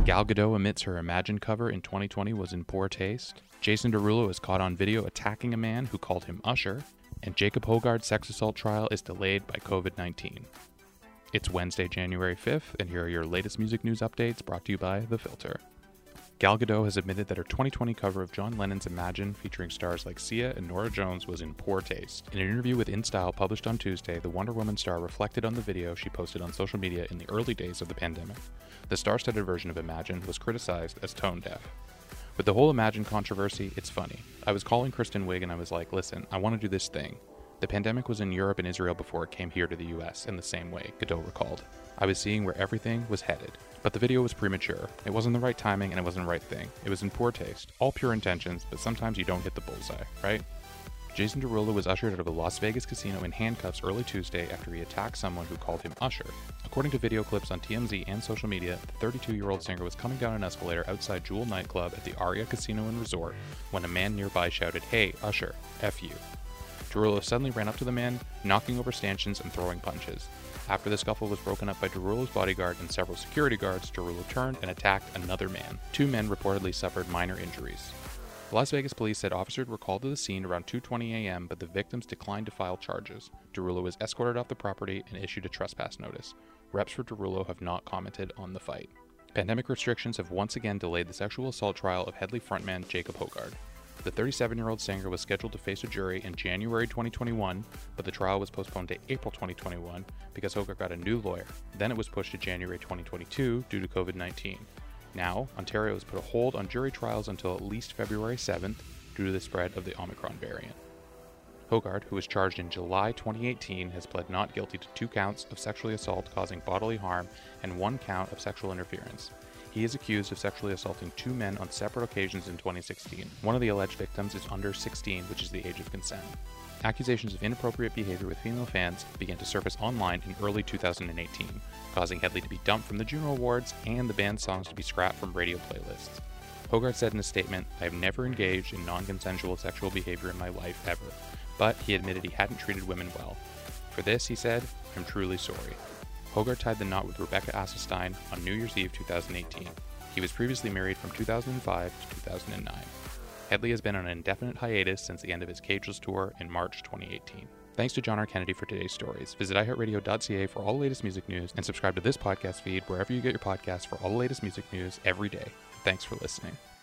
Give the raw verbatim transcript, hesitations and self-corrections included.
Gal Gadot admits her Imagine cover in twenty twenty was in poor taste. Jason Derulo is caught on video attacking a man who called him Usher. And Jacob Hoggard's sex assault trial is delayed by covid nineteen. It's Wednesday, January fifth, and here are your latest music news updates brought to you by The Filter. Gal Gadot has admitted that her twenty twenty cover of John Lennon's Imagine, featuring stars like Sia and Norah Jones, was in poor taste. In an interview with InStyle published on Tuesday, the Wonder Woman star reflected on the video she posted on social media in the early days of the pandemic. The star-studded version of Imagine was criticized as tone-deaf. With the whole Imagine controversy, it's funny. I was calling Kristen Wiig and I was like, listen, I want to do this thing. The pandemic was in Europe and Israel before it came here to the U S in the same way, Gadot recalled. I was seeing where everything was headed. But the video was premature. It wasn't the right timing and it wasn't the right thing. It was in poor taste. All pure intentions, but sometimes you don't hit the bullseye, right? Jason Derulo was ushered out of a Las Vegas casino in handcuffs early Tuesday after he attacked someone who called him Usher. According to video clips on T M Z and social media, the thirty-two-year-old singer was coming down an escalator outside Jewel nightclub at the Aria Casino and Resort when a man nearby shouted, "Hey, Usher, F you." Derulo suddenly ran up to the man, knocking over stanchions and throwing punches. After the scuffle was broken up by Derulo's bodyguard and several security guards, Derulo turned and attacked another man. Two men reportedly suffered minor injuries. Las Vegas police said officers were called to the scene around two twenty a.m., but the victims declined to file charges. Derulo was escorted off the property and issued a trespass notice. Reps for Derulo have not commented on the fight. Pandemic restrictions have once again delayed the sexual assault trial of Hedley frontman Jacob Hoggard. The thirty-seven-year-old singer was scheduled to face a jury in January twenty twenty-one, but the trial was postponed to April twenty twenty-one because Hoggard got a new lawyer. Then it was pushed to January twenty twenty-two due to covid nineteen. Now, Ontario has put a hold on jury trials until at least February seventh due to the spread of the Omicron variant. Hoggard, who was charged in July twenty eighteen, has pled not guilty to two counts of sexually assault causing bodily harm and one count of sexual interference. He is accused of sexually assaulting two men on separate occasions in twenty sixteen. One of the alleged victims is under sixteen, which is the age of consent. Accusations of inappropriate behavior with female fans began to surface online in early two thousand eighteen, causing Hedley to be dumped from the Juno Awards and the band's songs to be scrapped from radio playlists. Hoggard said in a statement, "I have never engaged in non-consensual sexual behavior in my life ever," but he admitted he hadn't treated women well. For this, he said, "I'm truly sorry." Hoggard tied the knot with Rebecca Asselstein on New Year's Eve two thousand eighteen. He was previously married from two thousand five to two thousand nine. Hedley has been on an indefinite hiatus since the end of his Cageless tour in March twenty eighteen. Thanks to John R. Kennedy for today's stories. Visit i heart radio dot c a for all the latest music news and subscribe to this podcast feed wherever you get your podcasts for all the latest music news every day. Thanks for listening.